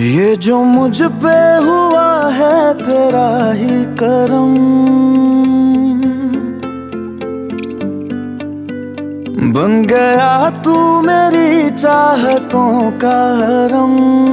ये जो मुझ पे हुआ है तेरा ही करम, बन गया तू मेरी चाहतों का हरम।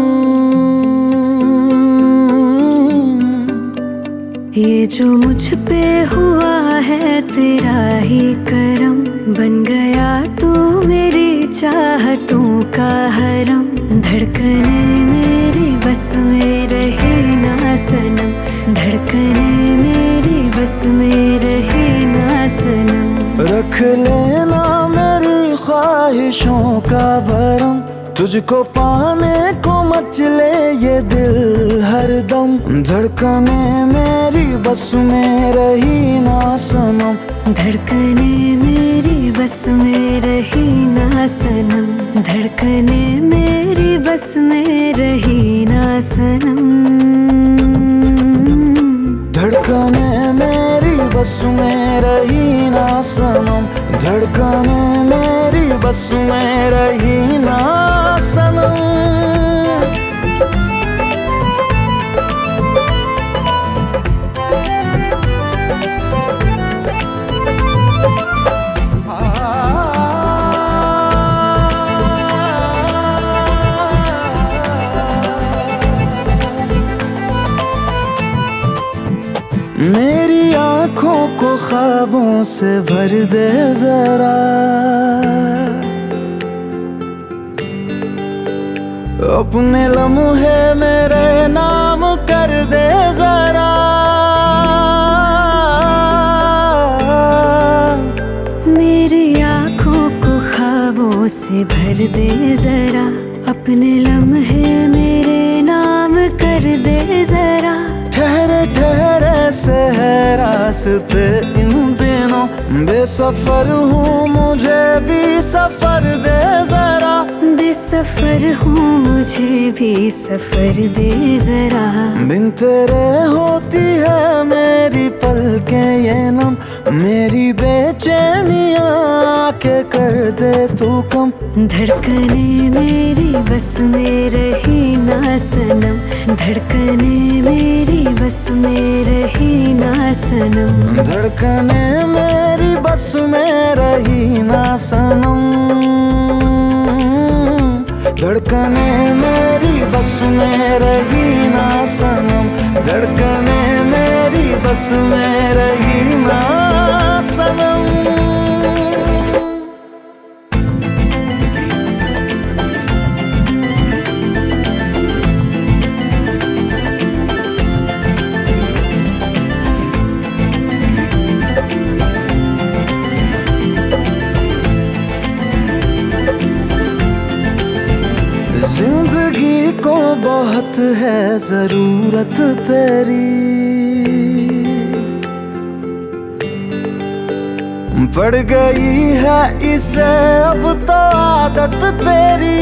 ये जो मुझ पे हुआ है तेरा ही करम, बन गया तू मेरी चाहतों का हरम। धड़कने मेरी बस में रहे ना सनम, धड़कने मेरी बस में रहे ना सनम। रख लेना मेरी ख्वाहिशों का भरम, तुझको पाने को मचले ये दिल हरदम। धड़कने मेरी बस में रही ना सनम, धड़कने मेरी बस में रही ना सनम, धड़कने मेरी बस में रही ना सनम। धड़कने मेरी बस में रही ना सनम, धड़कने मेरी बस में रही ना सनम। मेरी आँखों को ख्वाबों से भर दे जरा, अपने लम्हे मेरे नाम कर दे जरा। मेरी आँखों को ख्वाबों से भर दे जरा, अपने लम्हे मेरे नाम कर दे जरा। ठहरे ठहरे से है रास्ते इन दिनों, बेसफर हूँ मुझे भी सफर दे जरा। बेसफर हूँ मुझे भी सफर दे जरा। बिन तेरे होती है मेरी पलकें ये नम, मेरी बेचैनियाँ के कर दे तू कम। धड़कने मेरी बस में रही ना सनम, धड़कने मेरी बस में रही ना सनम। धड़कने मेरी बस में रही ना सनम, धड़कने मेरी बस में रही ना सनम, धड़कने मेरी बस में रही ना सनम। जिंदगी को बहुत है जरूरत तेरी, पड़ गई है इसे अब तो आदत तेरी।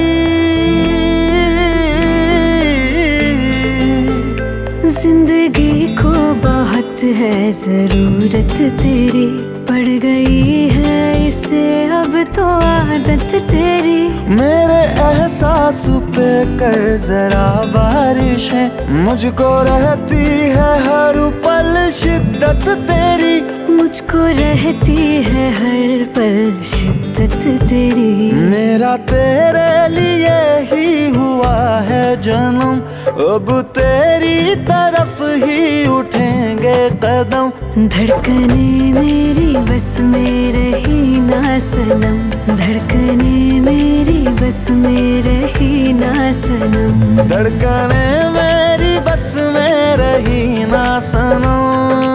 जिंदगी को बहुत है जरूरत तेरी, पड़ गई है इसे अब तो आदत तेरी। मेरे एहसास पे कर जरा बारिशें, मुझको रहती है हर पल शिद्दत तेरी। मुझको रहती है हर पल शिद्दत तेरी। मेरा तेरे लिए ही हुआ है जन्म, अब तेरी तरफ ही उठेंगे कदम। धड़कने मेरी बस में रही ना सनम, धड़कने मेरी बस में रही ना सनम। धड़कने मेरी बस में रही ना सनम,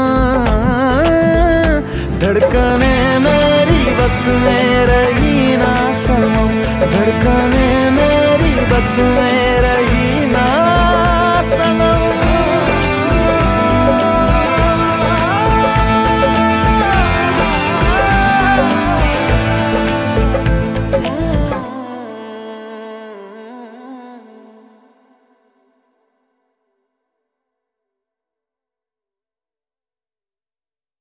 धड़कने मेरी बस में रही ना सनम, धड़कने मेरी बस में रही